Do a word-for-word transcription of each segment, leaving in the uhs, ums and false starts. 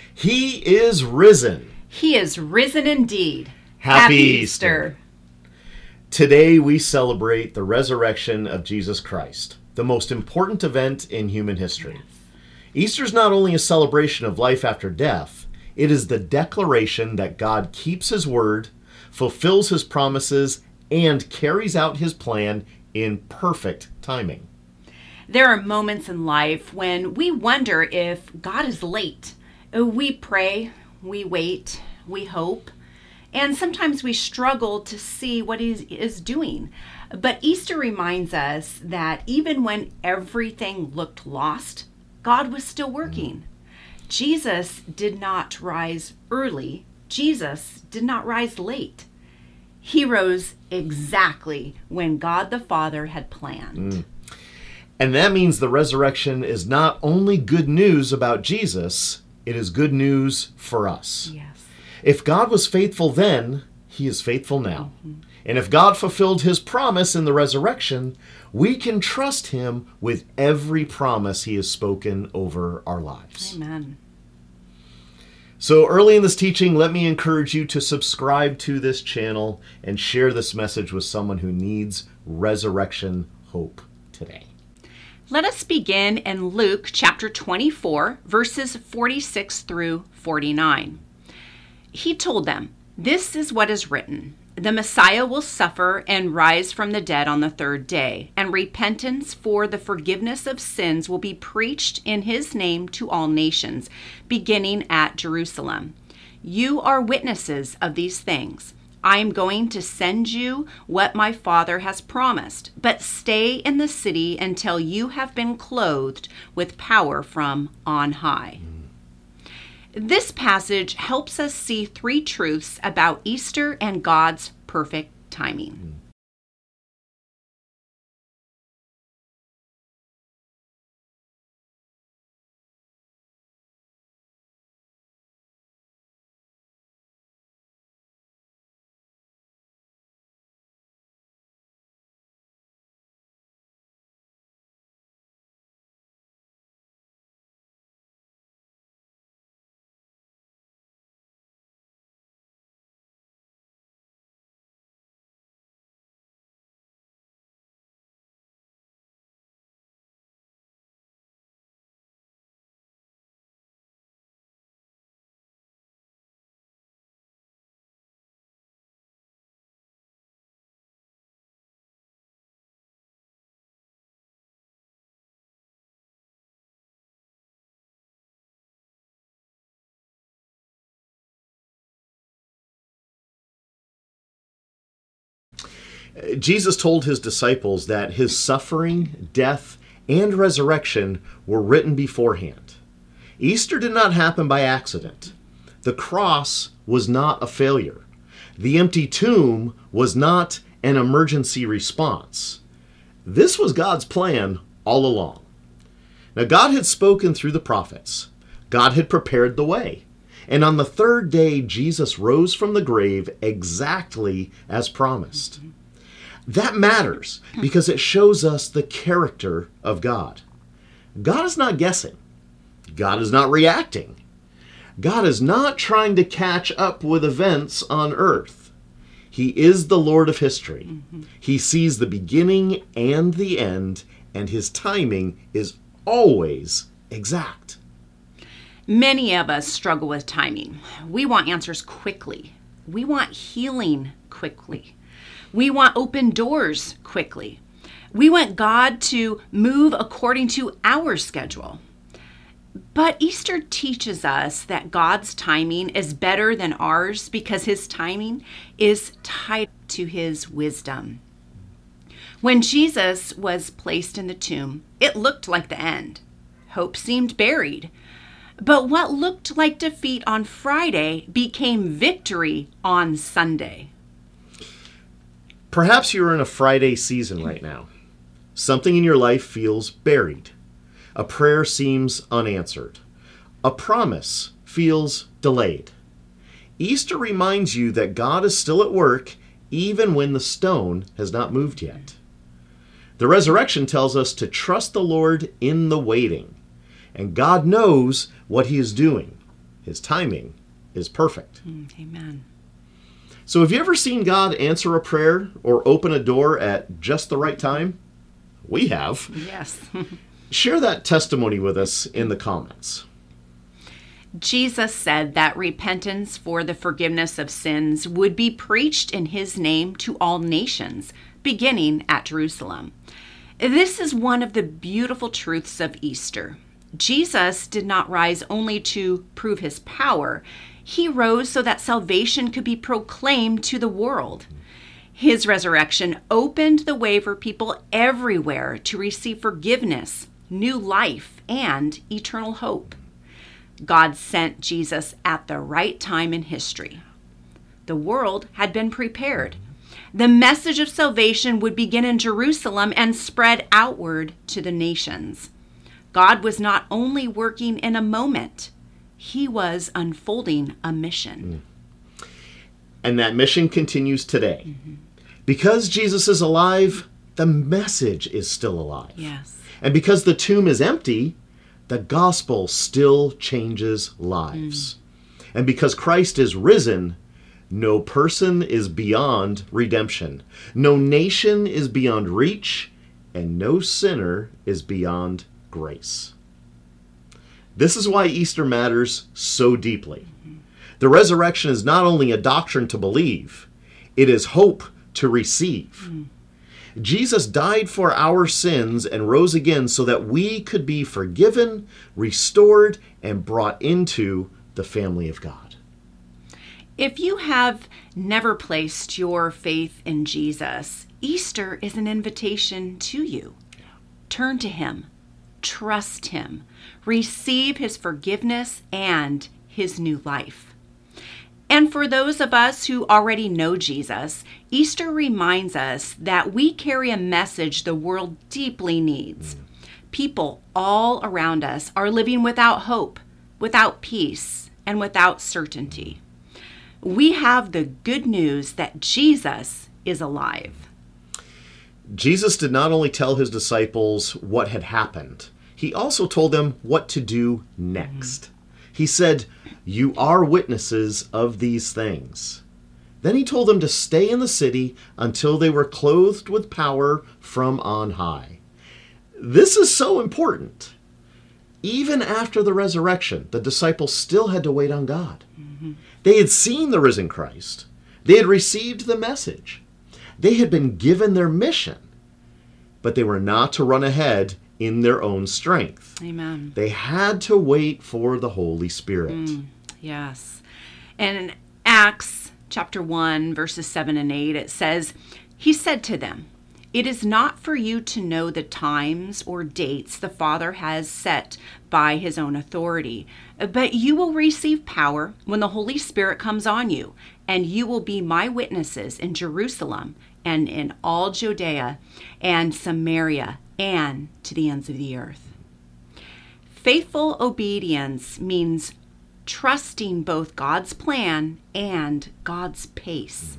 He is risen. He is risen indeed. Happy, Happy Easter. Easter. Today we celebrate the resurrection of Jesus Christ, the most important event in human history. Easter is not only a celebration of life after death, it is the declaration that God keeps his word, fulfills his promises, and carries out his plan in perfect timing. There are moments in life when we wonder if God is late. We pray, we wait, we hope, and sometimes we struggle to see what he is doing. But Easter reminds us that even when everything looked lost, God was still working. Jesus did not rise early. Jesus did not rise late. He rose exactly when God the Father had planned. Mm. And that means the resurrection is not only good news about Jesus, it is good news for us. Yes. If God was faithful then, he is faithful now. Mm-hmm. And if God fulfilled his promise in the resurrection, we can trust him with every promise he has spoken over our lives. Amen. So early in this teaching, let me encourage you to subscribe to this channel and share this message with someone who needs resurrection hope today. Let us begin in Luke chapter twenty-four, verses forty-six through forty-nine. He told them, "This is what is written. The Messiah will suffer and rise from the dead on the third day, and repentance for the forgiveness of sins will be preached in his name to all nations, beginning at Jerusalem. You are witnesses of these things. I am going to send you what my Father has promised, but stay in the city until you have been clothed with power from on high." This passage helps us see three truths about Easter and God's perfect timing. Jesus told his disciples that his suffering, death, and resurrection were written beforehand. Easter did not happen by accident. The cross was not a failure. The empty tomb was not an emergency response. This was God's plan all along. Now, God had spoken through the prophets. God had prepared the way. And on the third day, Jesus rose from the grave exactly as promised. That matters because it shows us the character of God. God is not guessing. God is not reacting. God is not trying to catch up with events on earth. He is the Lord of history. Mm-hmm. He sees the beginning and the end, and his timing is always exact. Many of us struggle with timing. We want answers quickly. We want healing quickly. We want open doors quickly. We want God to move according to our schedule. But Easter teaches us that God's timing is better than ours because his timing is tied to his wisdom. When Jesus was placed in the tomb, it looked like the end. Hope seemed buried. But what looked like defeat on Friday became victory on Sunday. Perhaps you're in a Friday season right now. Something in your life feels buried. A prayer seems unanswered. A promise feels delayed. Easter reminds you that God is still at work even when the stone has not moved yet. The resurrection tells us to trust the Lord in the waiting. And God knows what he is doing. His timing is perfect. Mm, amen. So have you ever seen God answer a prayer or open a door at just the right time? We have. Yes. Share that testimony with us in the comments. Jesus said that repentance for the forgiveness of sins would be preached in his name to all nations, beginning at Jerusalem. This is one of the beautiful truths of Easter. Jesus did not rise only to prove his power. He rose so that salvation could be proclaimed to the world. His resurrection opened the way for people everywhere to receive forgiveness, new life, and eternal hope. God sent Jesus at the right time in history. The world had been prepared. The message of salvation would begin in Jerusalem and spread outward to the nations. God was not only working in a moment, he was unfolding a mission. And that mission continues today. Mm-hmm. Because Jesus is alive, the message is still alive. Yes. And because the tomb is empty, the gospel still changes lives. Mm. And because Christ is risen, no person is beyond redemption. No nation is beyond reach, and no sinner is beyond grace. This is why Easter matters so deeply. Mm-hmm. The resurrection is not only a doctrine to believe, it is hope to receive. Mm. Jesus died for our sins and rose again so that we could be forgiven, restored, and brought into the family of God. If you have never placed your faith in Jesus, Easter is an invitation to you. Turn to him, trust him, receive his forgiveness and his new life. And for those of us who already know Jesus, Easter reminds us that we carry a message the world deeply needs. People all around us are living without hope, without peace, and without certainty. We have the good news that Jesus is alive. Jesus did not only tell his disciples what had happened, he also told them what to do next. Mm-hmm. He said, "You are witnesses of these things." Then he told them to stay in the city until they were clothed with power from on high. This is so important. Even after the resurrection, the disciples still had to wait on God. Mm-hmm. They had seen the risen Christ. They had received the message. They had been given their mission, but they were not to run ahead in their own strength. Amen. They had to wait for the Holy Spirit. Mm, yes. And in Acts chapter one, verses seven and eight, it says, "He said to them, 'It is not for you to know the times or dates the Father has set by his own authority, but you will receive power when the Holy Spirit comes on you, and you will be my witnesses in Jerusalem and in all Judea and Samaria and to the ends of the earth.'" Faithful obedience means trusting both God's plan and God's pace.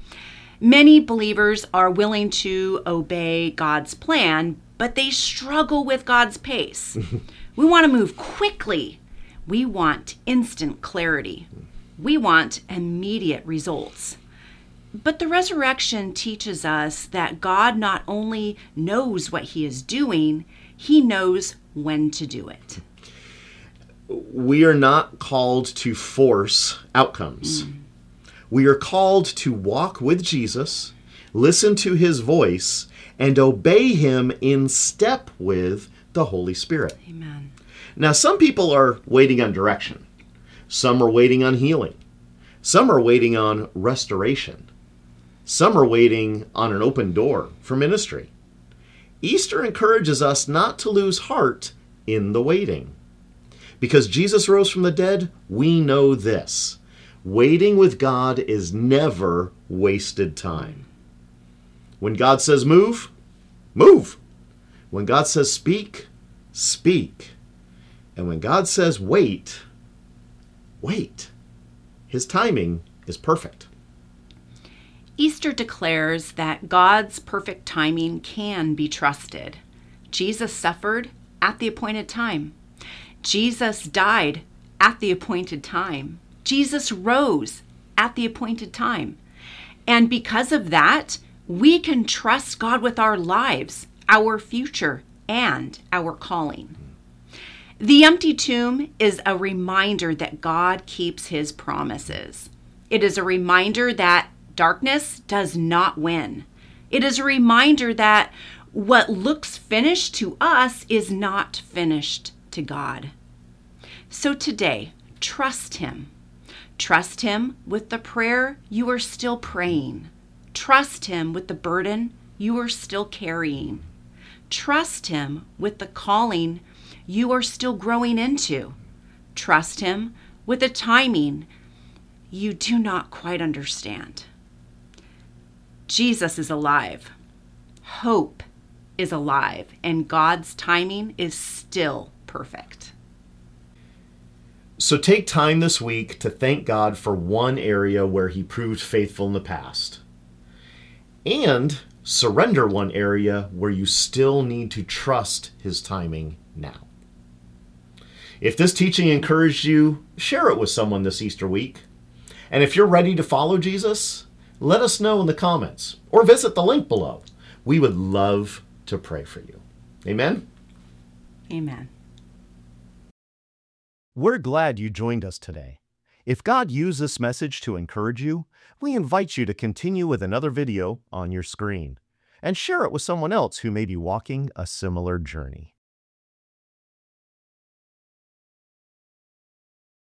Many believers are willing to obey God's plan, but they struggle with God's pace. We want to move quickly. We want instant clarity. We want immediate results. But the resurrection teaches us that God not only knows what he is doing, he knows when to do it. We are not called to force outcomes. Mm. We are called to walk with Jesus, listen to his voice, and obey him in step with the Holy Spirit. Amen. Now, some people are waiting on direction. Some are waiting on healing. Some are waiting on restoration. Some are waiting on an open door for ministry. Easter encourages us not to lose heart in the waiting. Because Jesus rose from the dead, we know this: waiting with God is never wasted time. When God says move, move. When God says speak, speak. And when God says wait, wait. His timing is perfect. Easter declares that God's perfect timing can be trusted. Jesus suffered at the appointed time. Jesus died at the appointed time. Jesus rose at the appointed time. And because of that, we can trust God with our lives, our future, and our calling. The empty tomb is a reminder that God keeps his promises. It is a reminder that darkness does not win. It is a reminder that what looks finished to us is not finished to God. So today, trust him. Trust him with the prayer you are still praying. Trust him with the burden you are still carrying. Trust him with the calling you are still growing into. Trust him with the timing you do not quite understand. Jesus is alive. Hope is alive, and God's timing is still perfect. So take time this week to thank God for one area where he proved faithful in the past. And surrender one area where you still need to trust his timing now. If this teaching encouraged you, share it with someone this Easter week. And if you're ready to follow Jesus, let us know in the comments or visit the link below. We would love to pray for you. Amen? Amen. We're glad you joined us today. If God used this message to encourage you, we invite you to continue with another video on your screen and share it with someone else who may be walking a similar journey.